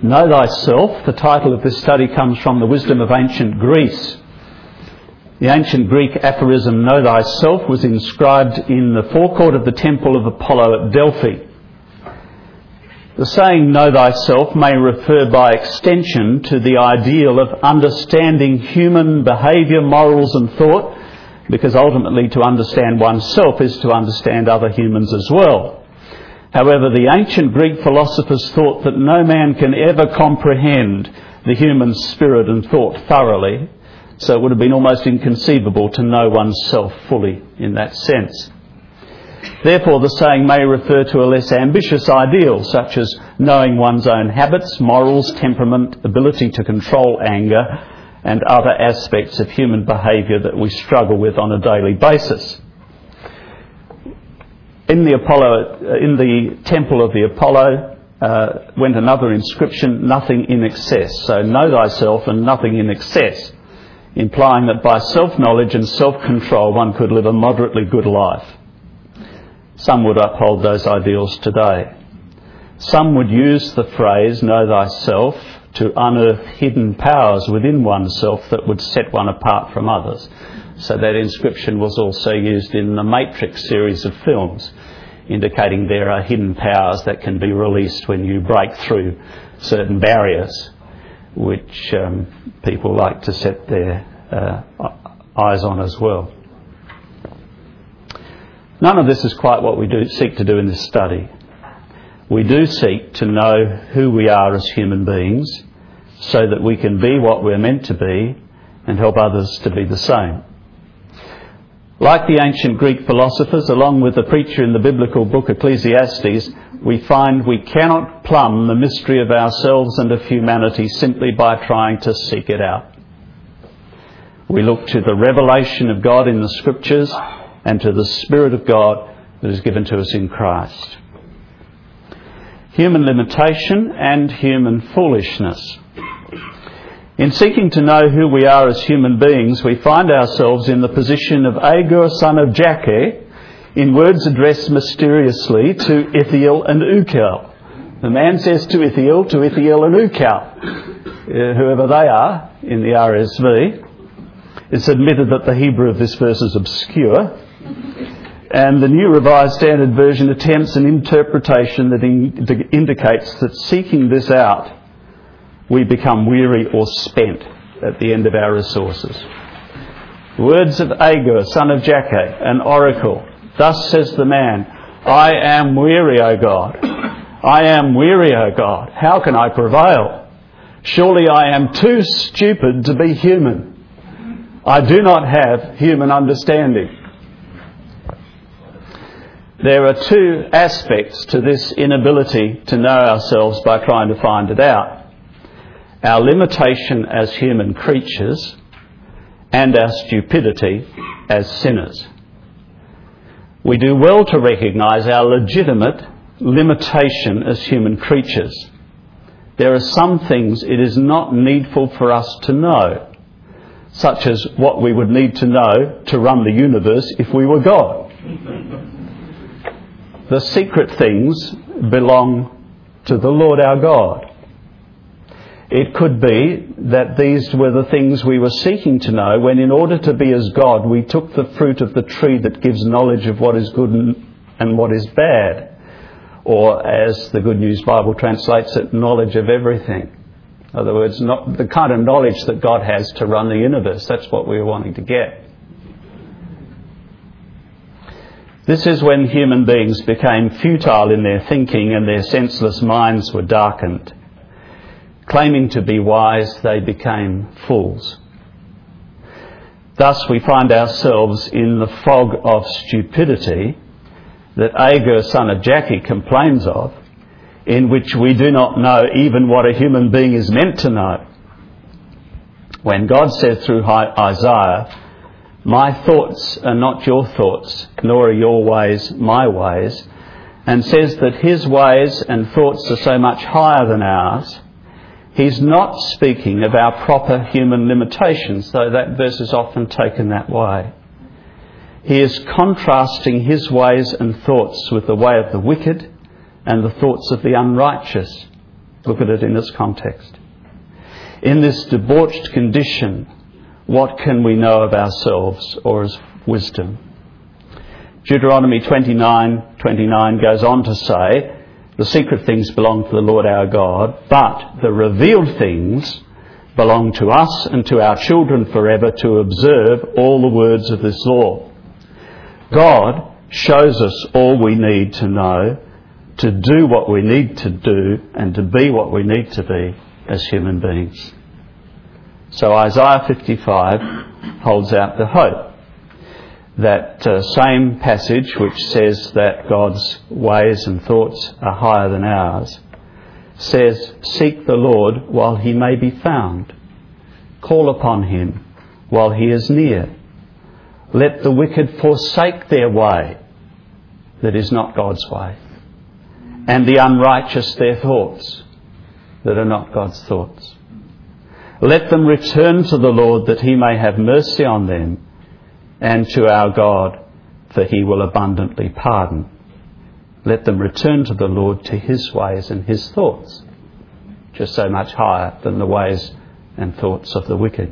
Know thyself. The title of this study comes from the wisdom of ancient Greece. The ancient Greek aphorism, know thyself, was inscribed in the forecourt of the temple of Apollo at Delphi. The saying, know thyself, may refer by extension to the ideal of understanding human behaviour, morals and thought, because ultimately to understand oneself is to understand other humans as well. However, the ancient Greek philosophers thought that no man can ever comprehend the human spirit and thought thoroughly, so it would have been almost inconceivable to know oneself fully in that sense. Therefore, the saying may refer to a less ambitious ideal, such as knowing one's own habits, morals, temperament, ability to control anger, and other aspects of human behaviour that we struggle with on a daily basis. In the temple of the Apollo went another inscription, nothing in excess. So know thyself and nothing in excess, implying that by self-knowledge and self-control one could live a moderately good life. Some would uphold those ideals today. Some would use the phrase, know thyself, to unearth hidden powers within oneself that would set one apart from others. So that inscription was also used in the Matrix series of films, indicating there are hidden powers that can be released when you break through certain barriers, which people like to set their eyes on as well. None of this is quite what we seek to do in this study. We do seek to know who we are as human beings so that we can be what we're meant to be and help others to be the same. Like the ancient Greek philosophers, along with the preacher in the biblical book Ecclesiastes, we find we cannot plumb the mystery of ourselves and of humanity simply by trying to seek it out. We look to the revelation of God in the Scriptures and to the Spirit of God that is given to us in Christ. Human limitation and human foolishness. In seeking to know who we are as human beings, we find ourselves in the position of Agur, son of Jakeh, in words addressed mysteriously to Ithiel and Ucal. The man says to Ithiel and Ucal, whoever they are, in the RSV. It's admitted that the Hebrew of this verse is obscure, and the New Revised Standard Version attempts an interpretation that indicates that seeking this out, we become weary or spent at the end of our resources. Words of Agur, son of Jakeh, an oracle. Thus says the man, I am weary, O God. I am weary, O God. How can I prevail? Surely I am too stupid to be human. I do not have human understanding. There are two aspects to this inability to know ourselves by trying to find it out. Our limitation as human creatures and our stupidity as sinners. We do well to recognise our legitimate limitation as human creatures. There are some things it is not needful for us to know, such as what we would need to know to run the universe if we were God. The secret things belong to the Lord our God. It could be that these were the things we were seeking to know when, in order to be as God, we took the fruit of the tree that gives knowledge of what is good and what is bad. Or, as the Good News Bible translates it, knowledge of everything. In other words, not the kind of knowledge that God has to run the universe. That's what we were wanting to get. This is when human beings became futile in their thinking and their senseless minds were darkened. Claiming to be wise, they became fools. Thus we find ourselves in the fog of stupidity that Agur, son of Jakeh, complains of, in which we do not know even what a human being is meant to know. When God said through Isaiah, my thoughts are not your thoughts, nor are your ways my ways, and says that his ways and thoughts are so much higher than ours, he's not speaking of our proper human limitations, though that verse is often taken that way. He is contrasting his ways and thoughts with the way of the wicked and the thoughts of the unrighteous. Look at it in its context. In this debauched condition, what can we know of ourselves or as wisdom? Deuteronomy 29:29 goes on to say, the secret things belong to the Lord our God, but the revealed things belong to us and to our children forever to observe all the words of this law. God shows us all we need to know, to do what we need to do, and to be what we need to be as human beings. So Isaiah 55 holds out the hope. That same passage which says that God's ways and thoughts are higher than ours says, seek the Lord while he may be found. Call upon him while he is near. Let the wicked forsake their way that is not God's way, and the unrighteous their thoughts that are not God's thoughts. Let them return to the Lord that he may have mercy on them, and to our God, for he will abundantly pardon. Let them return to the Lord, to his ways and his thoughts, just so much higher than the ways and thoughts of the wicked.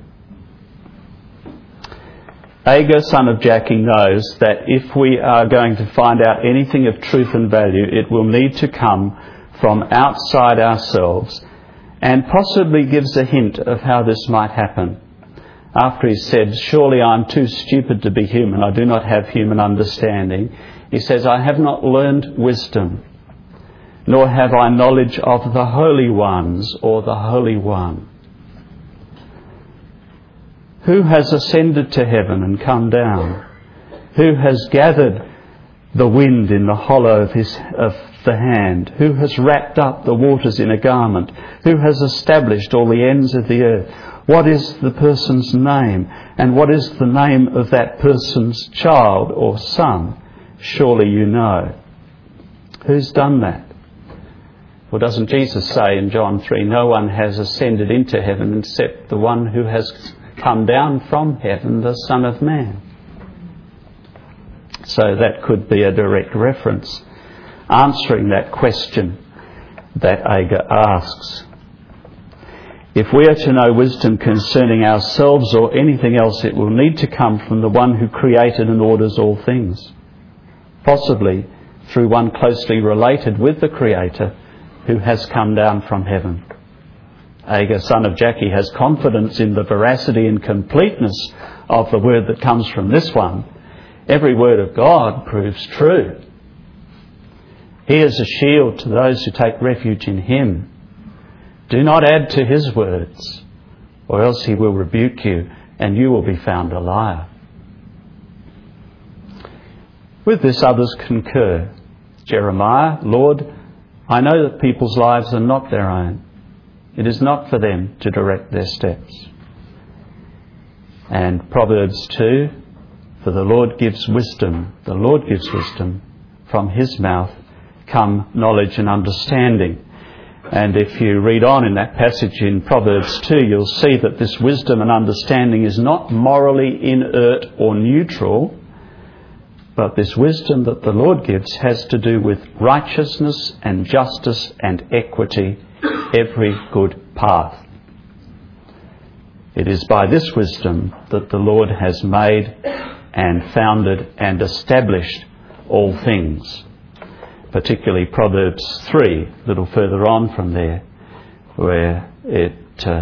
Agur, son of Jakeh, knows that if we are going to find out anything of truth and value, it will need to come from outside ourselves, and possibly gives a hint of how this might happen. After he said, surely I am too stupid to be human, I do not have human understanding, he says, I have not learned wisdom, nor have I knowledge of the holy ones or the Holy One. Who has ascended to heaven and come down? Who has gathered the wind in the hollow of the hand? Who has wrapped up the waters in a garment? Who has established all the ends of the earth? What is the person's name? And what is the name of that person's child or son? Surely you know. Who's done that? Well, doesn't Jesus say in John 3, no one has ascended into heaven except the one who has come down from heaven, the Son of Man? So that could be a direct reference answering that question that Agur asks. If we are to know wisdom concerning ourselves or anything else, it will need to come from the one who created and orders all things, possibly through one closely related with the Creator who has come down from heaven. Agur, son of Jakeh, has confidence in the veracity and completeness of the word that comes from this one. Every word of God proves true. He is a shield to those who take refuge in him. Do not add to his words, or else he will rebuke you, and you will be found a liar. With this others concur. Jeremiah, Lord, I know that people's lives are not their own. It is not for them to direct their steps. And Proverbs 2, for the Lord gives wisdom. The Lord gives wisdom. From his mouth come knowledge and understanding. And if you read on in that passage in Proverbs 2, you'll see that this wisdom and understanding is not morally inert or neutral, but this wisdom that the Lord gives has to do with righteousness and justice and equity, every good path. It is by this wisdom that the Lord has made and founded and established all things. Particularly Proverbs 3, a little further on from there, where it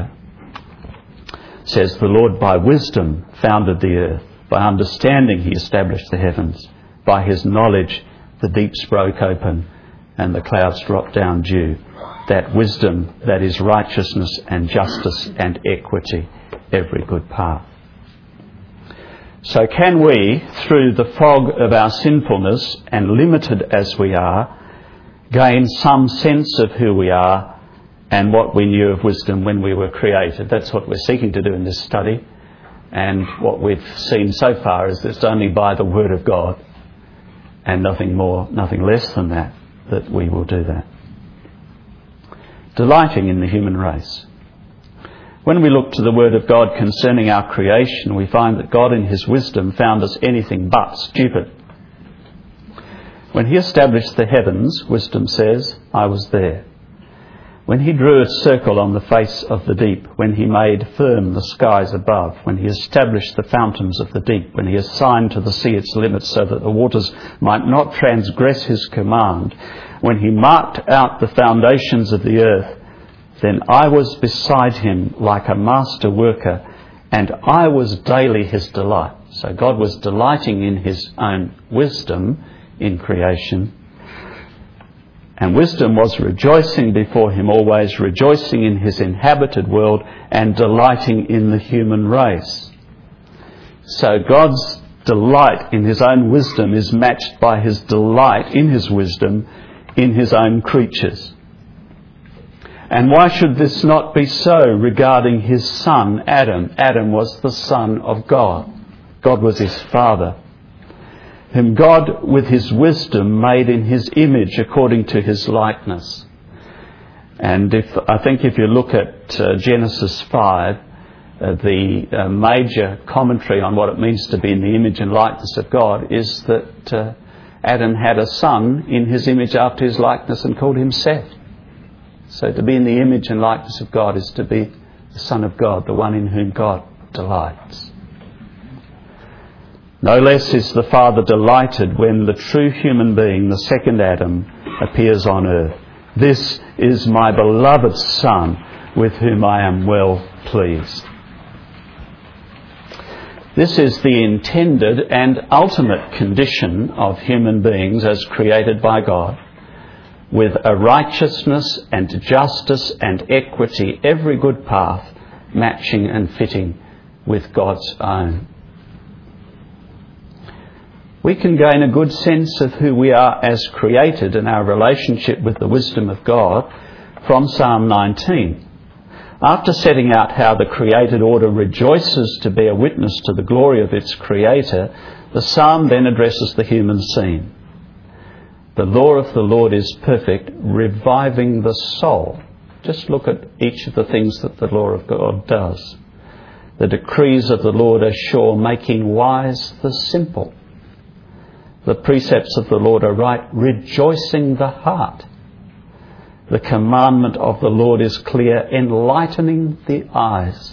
says, the Lord by wisdom founded the earth. By understanding he established the heavens. By his knowledge the deeps broke open and the clouds dropped down dew. That wisdom, that is righteousness and justice and equity, every good path. So can we, through the fog of our sinfulness, and limited as we are, gain some sense of who we are and what we knew of wisdom when we were created? That's what we're seeking to do in this study. And what we've seen so far is that it's only by the Word of God and nothing more, nothing less than that, that we will do that. Delighting in the human race. When we look to the Word of God concerning our creation, we find that God in his wisdom found us anything but stupid. When he established the heavens, wisdom says, I was there. when he drew a circle on the face of the deep, when he made firm the skies above, when he established the fountains of the deep, when he assigned to the sea its limits so that the waters might not transgress his command, when he marked out the foundations of the earth, then I was beside him like a master worker, and I was daily his delight. So God was delighting in his own wisdom in creation. And wisdom was rejoicing before him always, rejoicing in his inhabited world and delighting in the human race. So God's delight in his own wisdom is matched by his delight in his wisdom in his own creatures. And why should this not be so regarding his son, Adam? Adam was the son of God. God was his father, whom God with his wisdom made in his image according to his likeness. And I think if you look at Genesis 5, the major commentary on what it means to be in the image and likeness of God is that Adam had a son in his image after his likeness and called him Seth. So to be in the image and likeness of God is to be the Son of God, the one in whom God delights. No less is the Father delighted when the true human being, the second Adam, appears on earth. This is my beloved Son, with whom I am well pleased. This is the intended and ultimate condition of human beings as created by God, with a righteousness and justice and equity, every good path matching and fitting with God's own. We can gain a good sense of who we are as created and our relationship with the wisdom of God from Psalm 19. After setting out how the created order rejoices to bear witness to the glory of its creator, the psalm then addresses the human scene. The law of the Lord is perfect, reviving the soul. Just look at each of the things that the law of God does. The decrees of the Lord are sure, making wise the simple. The precepts of the Lord are right, rejoicing the heart. The commandment of the Lord is clear, enlightening the eyes.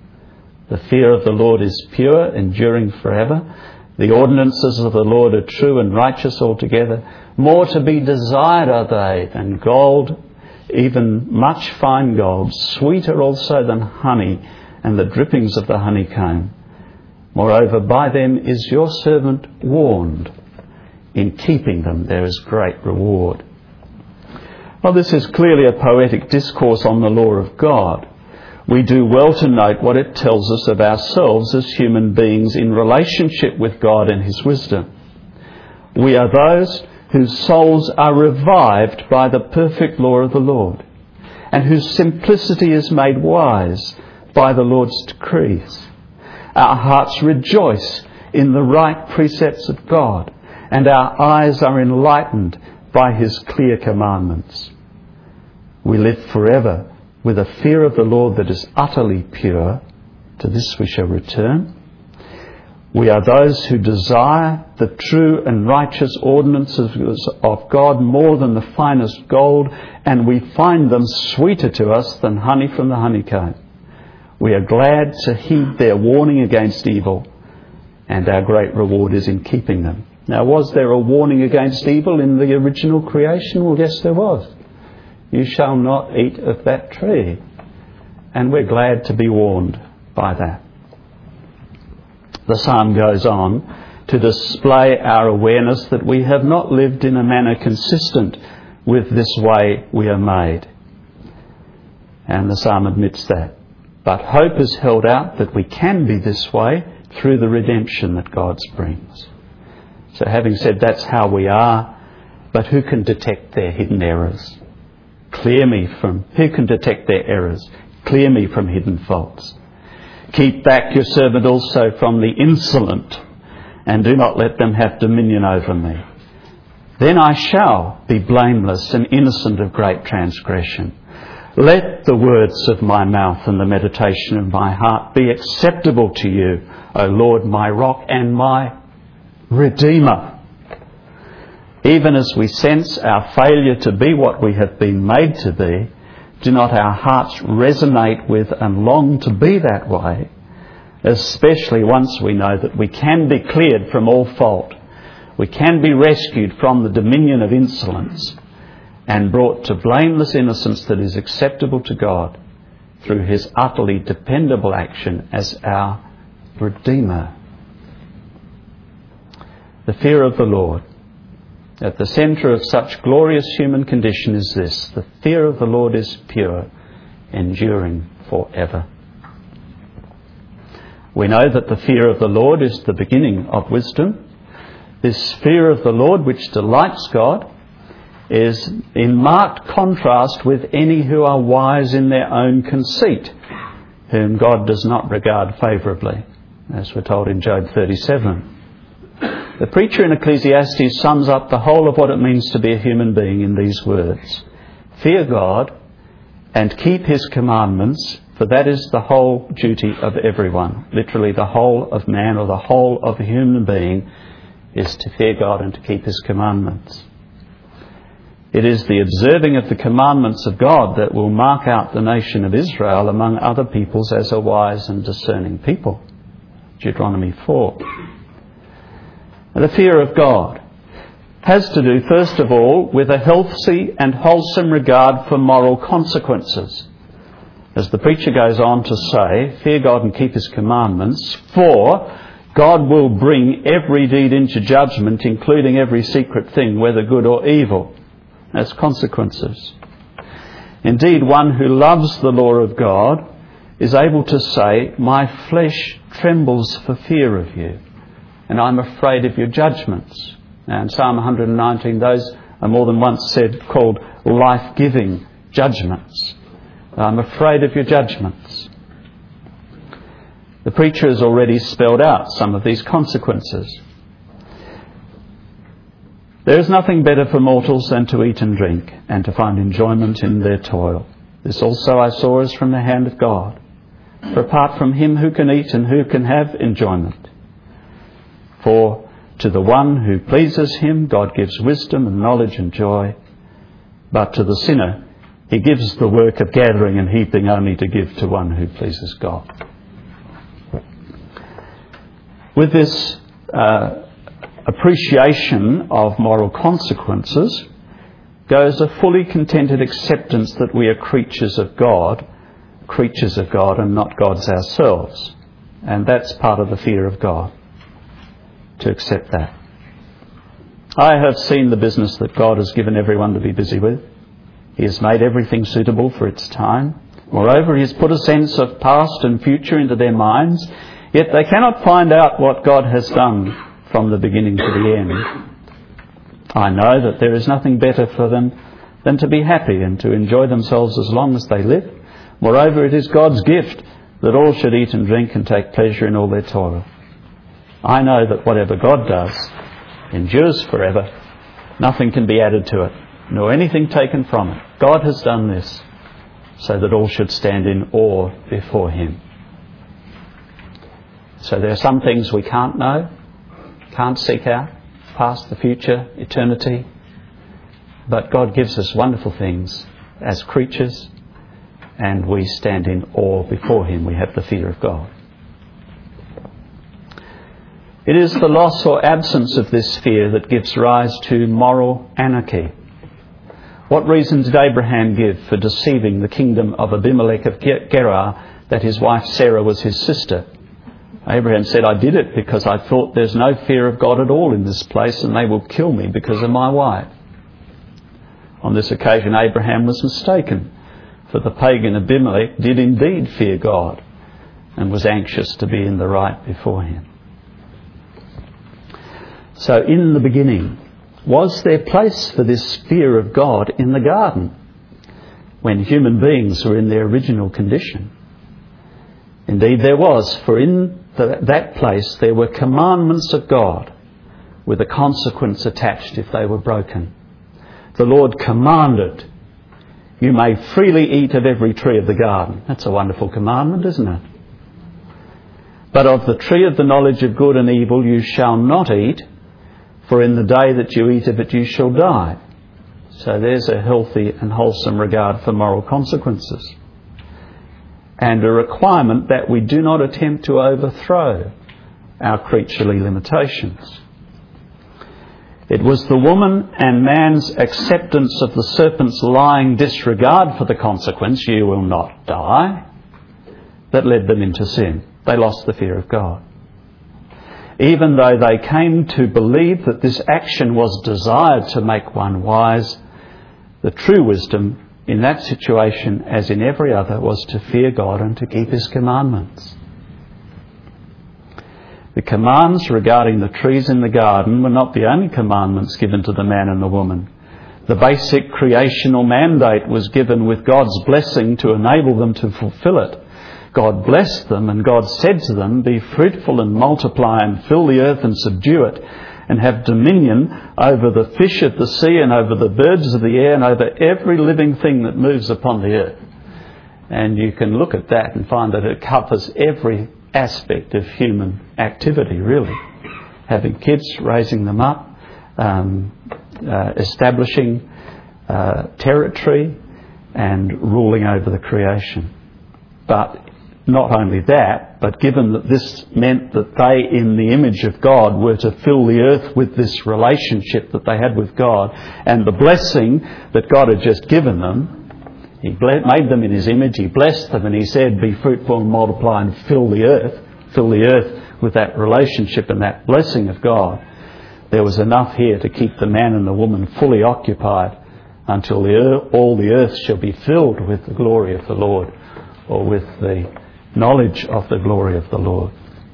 The fear of the Lord is pure, enduring forever. The ordinances of the Lord are true and righteous altogether. More to be desired are they than gold, even much fine gold, sweeter also than honey and the drippings of the honeycomb. Moreover, by them is your servant warned. In keeping them there is great reward. Well, this is clearly a poetic discourse on the law of God. We do well to note what it tells us of ourselves as human beings in relationship with God and his wisdom. We are those whose souls are revived by the perfect law of the Lord, and whose simplicity is made wise by the Lord's decrees. Our hearts rejoice in the right precepts of God, and our eyes are enlightened by his clear commandments. We live forever with a fear of the Lord that is utterly pure. To this we shall return. We are those who desire the true and righteous ordinances of God more than the finest gold, and we find them sweeter to us than honey from the honeycomb. We are glad to heed their warning against evil, and our great reward is in keeping them. Now, was there a warning against evil in the original creation? Well, yes, there was. You shall not eat of that tree. And we're glad to be warned by that. The psalm goes on to display our awareness that we have not lived in a manner consistent with this way we are made. And the psalm admits that. But hope is held out that we can be this way through the redemption that God brings. So having said that's how we are, but who can detect their hidden errors? Who can detect their errors? Clear me from hidden faults. Keep back your servant also from the insolent, and do not let them have dominion over me. Then I shall be blameless and innocent of great transgression. Let the words of my mouth and the meditation of my heart be acceptable to you, O Lord, my rock and my Redeemer. Even as we sense our failure to be what we have been made to be, Do not our hearts resonate with and long to be that way, especially once we know that we can be cleared from all fault, we can be rescued from the dominion of insolence and brought to blameless innocence that is acceptable to God through his utterly dependable action as our Redeemer. The fear of the Lord. At the centre of such glorious human condition is this: the fear of the Lord is pure, enduring forever. We know that the fear of the Lord is the beginning of wisdom. This fear of the Lord, which delights God, is in marked contrast with any who are wise in their own conceit, whom God does not regard favourably, as we're told in Job 37. The preacher in Ecclesiastes sums up the whole of what it means to be a human being in these words: fear God and keep his commandments, for that is the whole duty of everyone. Literally, the whole of man, or the whole of a human being, is to fear God and to keep his commandments. It is the observing of the commandments of God that will mark out the nation of Israel among other peoples as a wise and discerning people. Deuteronomy 4. The fear of God has to do, first of all, with a healthy and wholesome regard for moral consequences. As the preacher goes on to say, fear God and keep his commandments, for God will bring every deed into judgment, including every secret thing, whether good or evil, as consequences. Indeed, one who loves the law of God is able to say, my flesh trembles for fear of you, and I'm afraid of your judgments. Now in Psalm 119, those are more than once called life-giving judgments. I'm afraid of your judgments. The preacher has already spelled out some of these consequences. There is nothing better for mortals than to eat and drink, and to find enjoyment in their toil. This also I saw is from the hand of God. For apart from him, who can eat and who can have enjoyment? For to the one who pleases him, God gives wisdom and knowledge and joy. But to the sinner, he gives the work of gathering and heaping only to give to one who pleases God. With this appreciation of moral consequences goes a fully contented acceptance that we are creatures of God and not gods ourselves. And that's part of the fear of God, to accept that. I have seen the business that God has given everyone to be busy with. He has made everything suitable for its time. Moreover, he has put a sense of past and future into their minds, yet they cannot find out what God has done from the beginning to the end. I know that there is nothing better for them than to be happy and to enjoy themselves as long as they live. Moreover, it is God's gift that all should eat and drink and take pleasure in all their toil. I know that whatever God does endures forever. Nothing can be added to it, nor anything taken from it. God has done this so that all should stand in awe before him. So there are some things we can't know, can't seek out, past, the future, eternity. But God gives us wonderful things as creatures, and we stand in awe before him. We have the fear of God. It is the loss or absence of this fear that gives rise to moral anarchy. What reason did Abraham give for deceiving the kingdom of Abimelech of Gerar that his wife Sarah was his sister? Abraham said, I did it because I thought there's no fear of God at all in this place and they will kill me because of my wife. On this occasion, Abraham was mistaken, for the pagan Abimelech did indeed fear God and was anxious to be in the right before him. So in the beginning, was there place for this fear of God in the garden when human beings were in their original condition? Indeed there was, for in that place there were commandments of God with a consequence attached if they were broken. The Lord commanded, you may freely eat of every tree of the garden. That's a wonderful commandment, isn't it? But of the tree of the knowledge of good and evil you shall not eat, for in the day that you eat of it you shall die. So there's a healthy and wholesome regard for moral consequences. And a requirement that we do not attempt to overthrow our creaturely limitations. It was the woman and man's acceptance of the serpent's lying disregard for the consequence, "You will not die," that led them into sin. They lost the fear of God. Even though they came to believe that this action was desired to make one wise, the true wisdom in that situation, as in every other, was to fear God and to keep His commandments. The commands regarding the trees in the garden were not the only commandments given to the man and the woman. The basic creational mandate was given with God's blessing to enable them to fulfill it. God blessed them, and God said to them, "Be fruitful and multiply and fill the earth and subdue it, and have dominion over the fish of the sea and over the birds of the air and over every living thing that moves upon the earth." And you can look at that and find that it covers every aspect of human activity, really. Having kids, raising them up, establishing territory and ruling over the creation. But not only that, but given that this meant that they, in the image of God, were to fill the earth with this relationship that they had with God and the blessing that God had just given them, He made them in His image, He blessed them, and He said, "Be fruitful and multiply and fill the earth with that relationship and that blessing of God." There was enough here to keep the man and the woman fully occupied until all the earth shall be filled with the glory of the Lord, or with the knowledge of the glory of the Lord.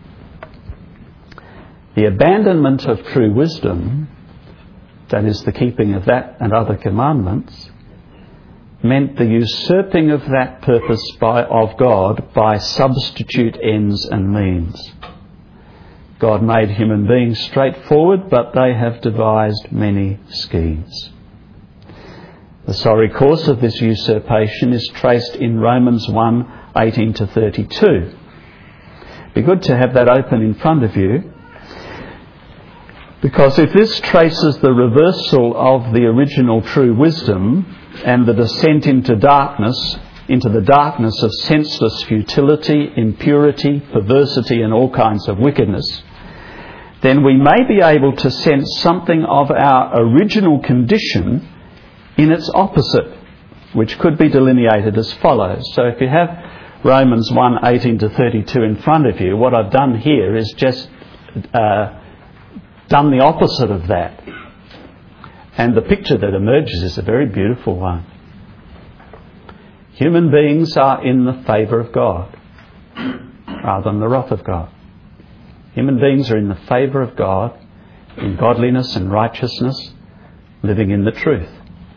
The abandonment of true wisdom, that is the keeping of that and other commandments, meant the usurping of that purpose of God by substitute ends and means. God made human beings straightforward, but they have devised many schemes. The sorry course of this usurpation is traced in Romans 1:18 to 32. It'd be good to have that open in front of you, because if this traces the reversal of the original true wisdom and the descent into the darkness of senseless futility, impurity, perversity and all kinds of wickedness, then we may be able to sense something of our original condition in its opposite, which could be delineated as follows. So if you have Romans 1:18 to 32 in front of you, what I've done here is just done the opposite of that. And the picture that emerges is a very beautiful one. Human beings are in the favour of God rather than the wrath of God. Human beings are in the favour of God in godliness and righteousness, living in the truth.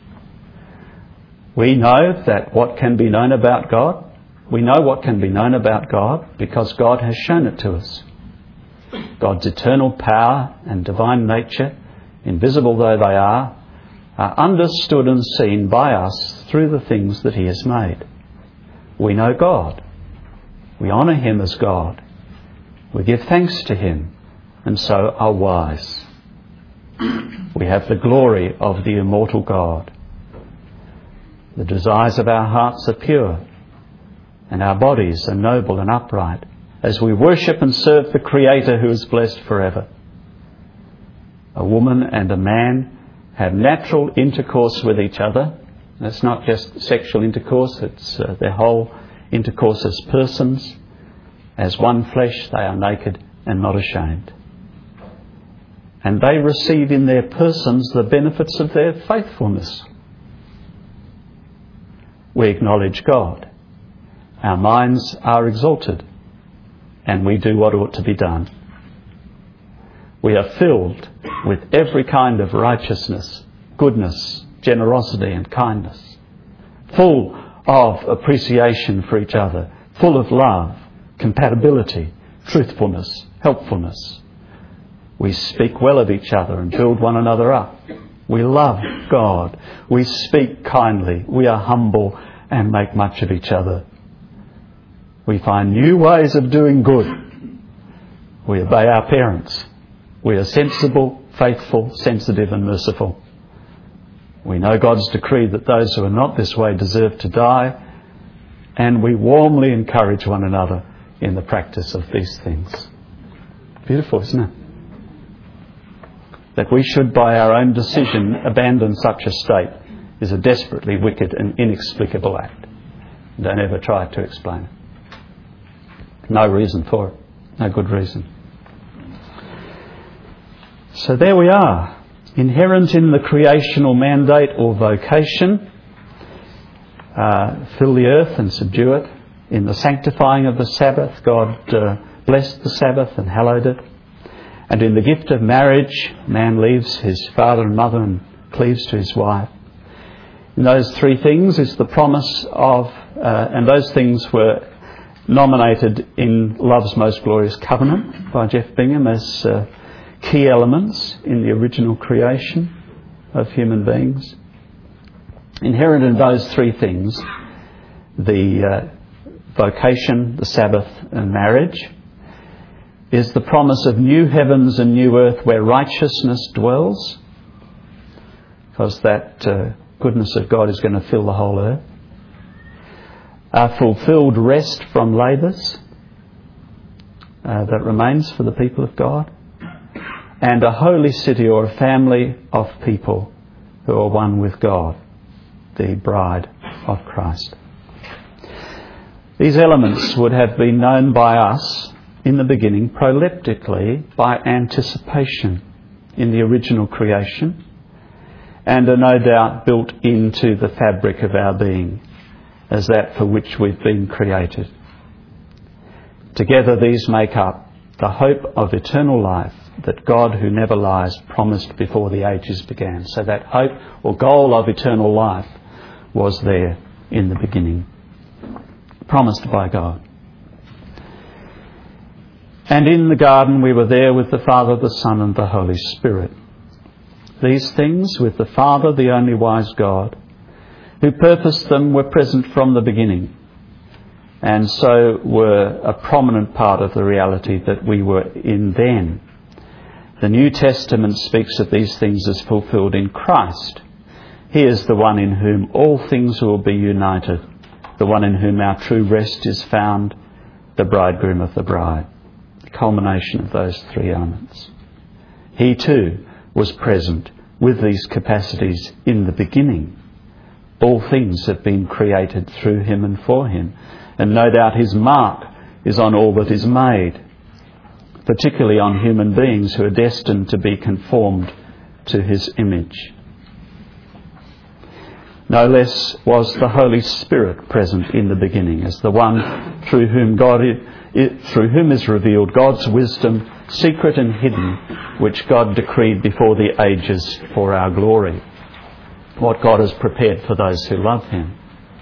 We know that what can be known about God, we know what can be known about God because God has shown it to us. God's eternal power and divine nature, invisible though they are understood and seen by us through the things that He has made. We know God. We honour Him as God. We give thanks to Him, and so are wise. We have the glory of the immortal God. The desires of our hearts are pure, and our bodies are noble and upright, as we worship and serve the Creator who is blessed forever. A woman and a man have natural intercourse with each other. That's not just sexual intercourse, it's their whole intercourse as persons. As one flesh, they are naked and not ashamed. And they receive in their persons the benefits of their faithfulness. We acknowledge God. Our minds are exalted, and we do what ought to be done. We are filled with every kind of righteousness, goodness, generosity and kindness, full of appreciation for each other, full of love, compatibility, truthfulness, helpfulness. We speak well of each other and build one another up. We love God. We speak kindly. We are humble and make much of each other. We find new ways of doing good. We obey our parents. We are sensible, faithful, sensitive and merciful. We know God's decree that those who are not this way deserve to die, and we warmly encourage one another in the practice of these things. Beautiful, isn't it? That we should, by our own decision, abandon such a state is a desperately wicked and inexplicable act. Don't ever try to explain it. No reason for it. No good reason. So there we are. Inherent in the creational mandate or vocation, fill the earth and subdue it. In the sanctifying of the Sabbath, God blessed the Sabbath and hallowed it. And in the gift of marriage, man leaves his father and mother and cleaves to his wife. In those three things is the promise of, and those things were nominated in Love's Most Glorious Covenant by Jeff Bingham as key elements in the original creation of human beings. Inherent in those three things, the vocation, the Sabbath and marriage, is the promise of new heavens and new earth where righteousness dwells, because that goodness of God is going to fill the whole earth. A fulfilled rest from labours that remains for the people of God. And a holy city or a family of people who are one with God, the bride of Christ. These elements would have been known by us in the beginning proleptically by anticipation in the original creation, and are no doubt built into the fabric of our being as that for which we've been created. Together these make up the hope of eternal life that God, who never lies, promised before the ages began. So that hope or goal of eternal life was there in the beginning, promised by God. And in the garden we were there with the Father, the Son and the Holy Spirit. These things, with the Father, the only wise God, who purposed them, were present from the beginning, and so were a prominent part of the reality that we were in then. The New Testament speaks of these things as fulfilled in Christ. He is the one in whom all things will be united, the one in whom our true rest is found, the bridegroom of the bride. The culmination of those three elements. He too was present with these capacities in the beginning. All things have been created through him and for him, and no doubt his mark is on all that is made, particularly on human beings who are destined to be conformed to his image. No less was the Holy Spirit present in the beginning as the one through whom is revealed God's wisdom, secret and hidden, which God decreed before the ages for our glory. What God has prepared for those who love him.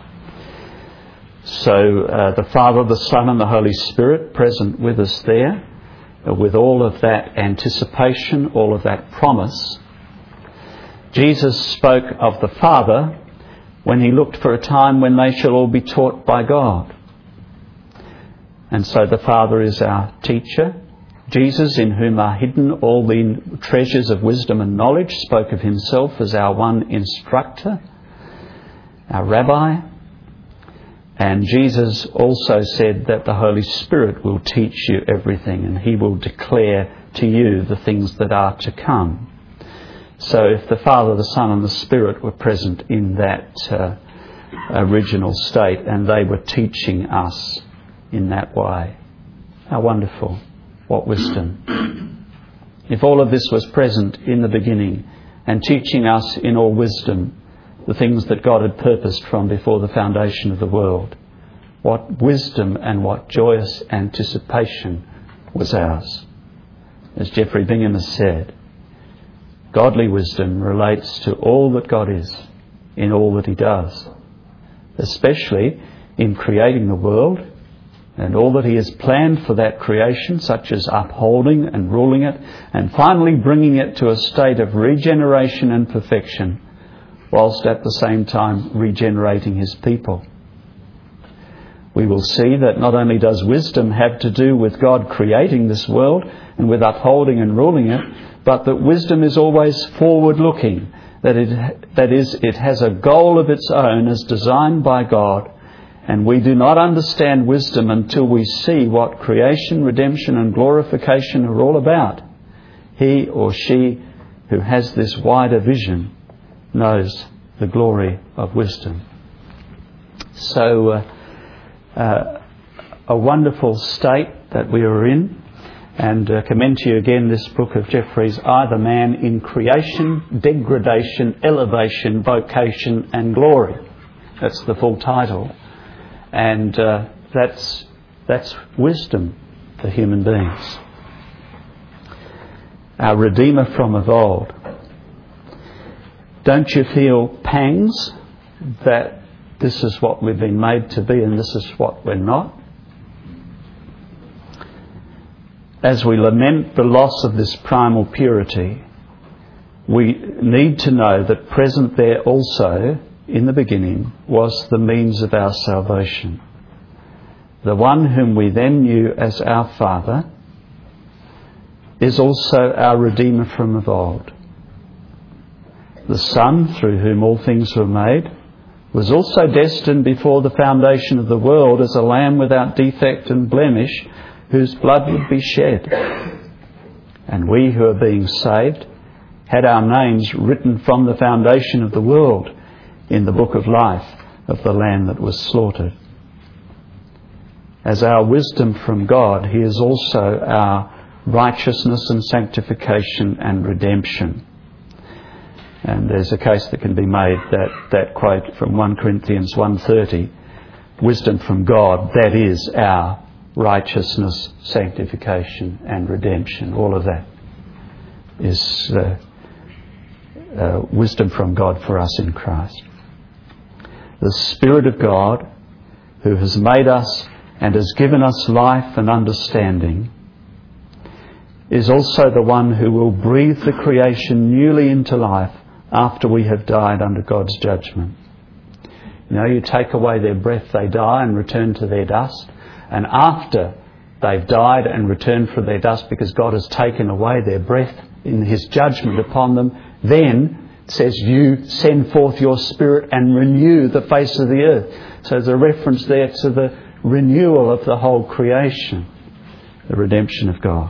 So the Father, the Son and the Holy Spirit present with us there, with all of that anticipation, all of that promise. Jesus spoke of the Father when he looked for a time when they shall all be taught by God. And so the Father is our teacher. Jesus, in whom are hidden all the treasures of wisdom and knowledge, spoke of himself as our one instructor, our rabbi. And Jesus also said that the Holy Spirit will teach you everything, and he will declare to you the things that are to come. So if the Father, the Son and the Spirit were present in that original state, and they were teaching us in that way, how wonderful, what wisdom. If all of this was present in the beginning and teaching us in all wisdom the things that God had purposed from before the foundation of the world, what wisdom and what joyous anticipation was ours. As Geoffrey Bingham has said, godly wisdom relates to all that God is in all that he does, especially in creating the world and all that he has planned for that creation, such as upholding and ruling it and finally bringing it to a state of regeneration and perfection, whilst at the same time regenerating his people. We will see that not only does wisdom have to do with God creating this world and with upholding and ruling it, but that wisdom is always forward-looking That is, it has a goal of its own as designed by God, and we do not understand wisdom until we see what creation, redemption and glorification are all about. He or she who has this wider vision knows the glory of wisdom. So, a wonderful state that we are in, and commend to you again this book of Jeffrey's I, the Man in Creation, Degradation, Elevation, Vocation and Glory. That's the full title. And that's wisdom for human beings. Our Redeemer from of old. Don't you feel pangs that this is what we've been made to be and this is what we're not? As we lament the loss of this primal purity, we need to know that present there also, in the beginning, was the means of our salvation. The one whom we then knew as our Father is also our Redeemer from of old. The Son, through whom all things were made, was also destined before the foundation of the world as a lamb without defect and blemish, whose blood would be shed. And we who are being saved had our names written from the foundation of the world in the book of life of the Lamb that was slaughtered. As our wisdom from God, He is also our righteousness and sanctification and redemption. And there's a case that can be made that quote from 1 Corinthians 1:30, wisdom from God, that is our righteousness, sanctification and redemption. All of that is wisdom from God for us in Christ. The Spirit of God, who has made us and has given us life and understanding, is also the one who will breathe the creation newly into life after we have died under God's judgment. You know, you take away their breath, they die and return to their dust. And after they've died and returned from their dust because God has taken away their breath in His judgment upon them, then it says, you send forth your Spirit and renew the face of the earth. So there's a reference there to the renewal of the whole creation, the redemption of God.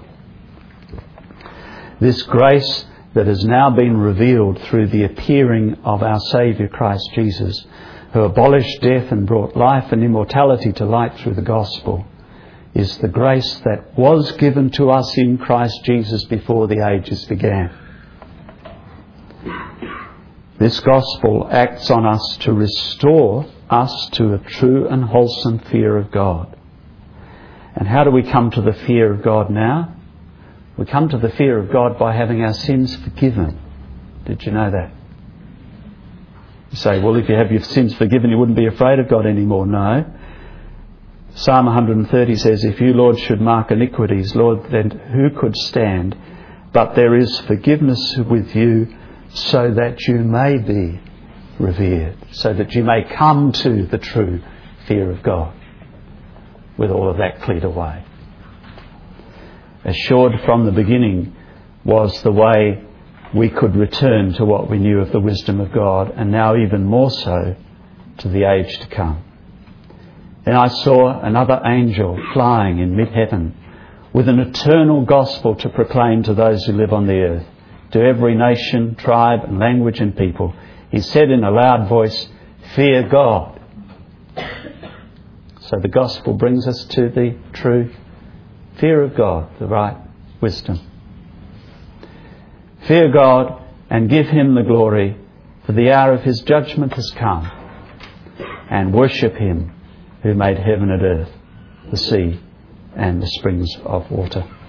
This grace that has now been revealed through the appearing of our Saviour Christ Jesus, who abolished death and brought life and immortality to light through the gospel, is the grace that was given to us in Christ Jesus before the ages began. This gospel acts on us to restore us to a true and wholesome fear of God. And how do we come to the fear of God now? We come to the fear of God by having our sins forgiven. Did you know that? You say, well, if you have your sins forgiven, you wouldn't be afraid of God anymore. No. Psalm 130 says, if you, Lord, should mark iniquities, Lord, then who could stand? But there is forgiveness with you so that you may be revered, so that you may come to the true fear of God with all of that cleared away. Assured from the beginning was the way we could return to what we knew of the wisdom of God, and now even more so to the age to come. Then I saw another angel flying in mid-heaven with an eternal gospel to proclaim to those who live on the earth, to every nation, tribe and language and people. He said in a loud voice, fear God. So the gospel brings us to the true fear of God, the right wisdom. Fear God and give Him the glory, for the hour of His judgment has come. And worship Him who made heaven and earth, the sea and the springs of water.